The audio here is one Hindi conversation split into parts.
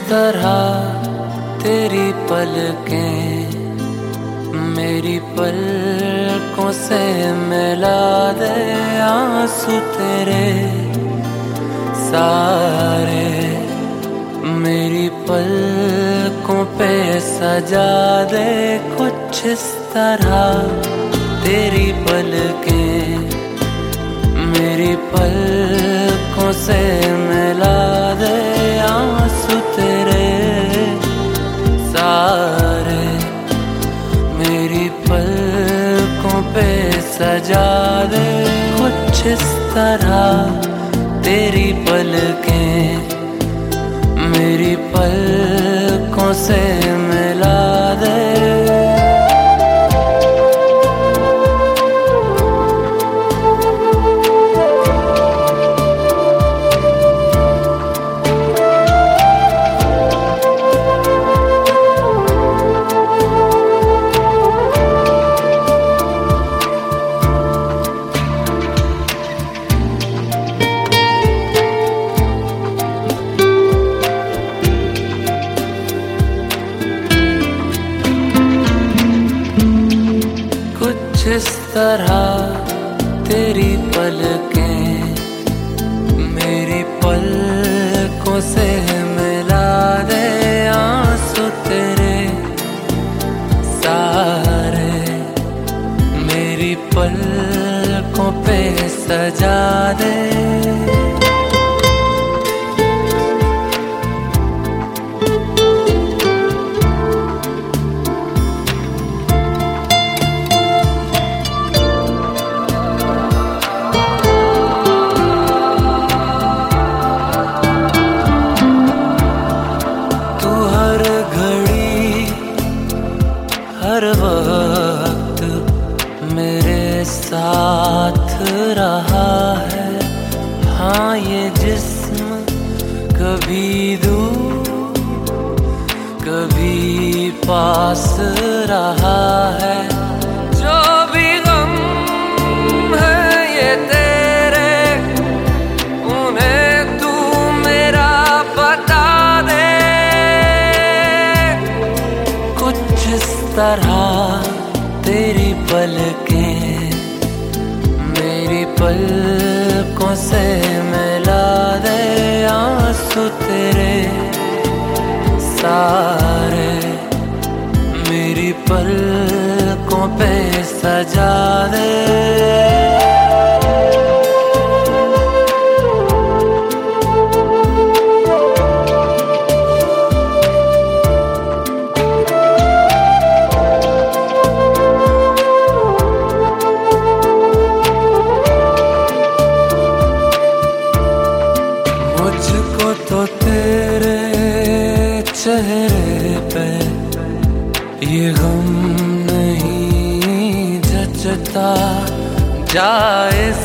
तरह तेरी पलकें मेरी पलकों से मिला दे, आंसू तेरे सारे मेरी पलकों पे सजा दे। कुछ इस तरह तेरी पलकें मेरी पलकों से मिला दे, आंसू तेरे सारे मेरी पलकों पे सजा दे। कुछ इस तरह तेरी पलकें मेरी पलकों से मिला दे। इस तरह तेरी पलकें मेरी पलकों से मिला दे, आंसू तेरे सारे मेरी पलकों पे सजा दे। हर वक्त मेरे साथ रहा है, हाँ ये जिस्म कभी दूर कभी पास रहा है। जो भी गम है ये तेरे उन्हें तू मेरा बता दे। कुछ इस तरह तेरी पलकें मेरी पलकों से मिला दे, आंसू तेरे सारे मेरी पलकों पे सजा दे। मुझको तो तेरे चेहरे पे ये गम नहीं जचता, जायज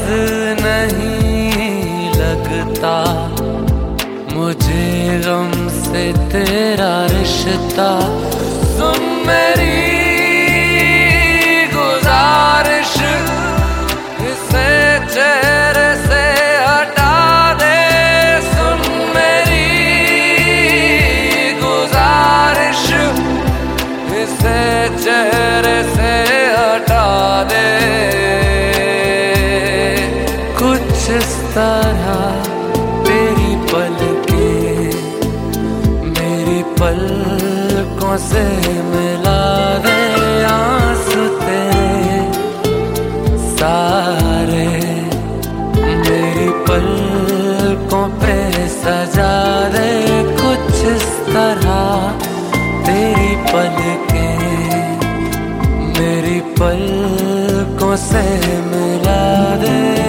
नहीं लगता मुझे गम से तेरा रिश्ता। सुन मेरी गुजारिश इसे चेहरे से हटा दे। इसे चेहरे से हटा दे। कुछ इस तरह तेरी पलकें मेरी पलकों से मिला दे, आंसू तेरे सारे मेरी पलकों पे सजा दे। कुछ इस तरह तेरी पलकें मेरी पलकों से मिला दे।